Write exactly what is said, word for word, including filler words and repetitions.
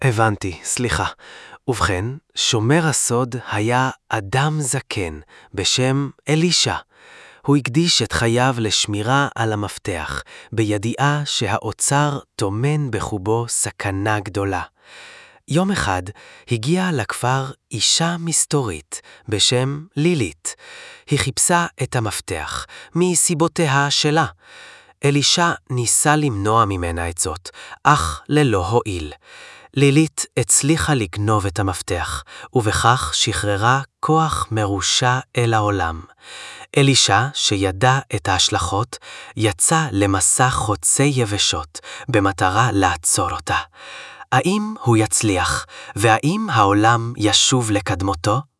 הבנתי, סליחה. ובכן, שומר הסוד היה אדם זקן בשם אלישע. הוא הקדיש את חייו לשמירה על המפתח, בידיעה שהאוצר טומן בחובו סכנה גדולה. יום אחד הגיעה לכפר אישה מסתורית בשם לילית. היא חיפשה את המפתח מסיבותיה שלה. אלישע ניסה למנוע ממנה את זאת, אך ללא הועיל. לילית הצליחה לגנוב את המפתח, ובכך שחררה כוח מרושע אל העולם. אלישע, שידע את ההשלכות, יצא למסע חוצי יבשות, במטרה לעצור אותה. האם הוא יצליח, והאם העולם ישוב לקדמותו?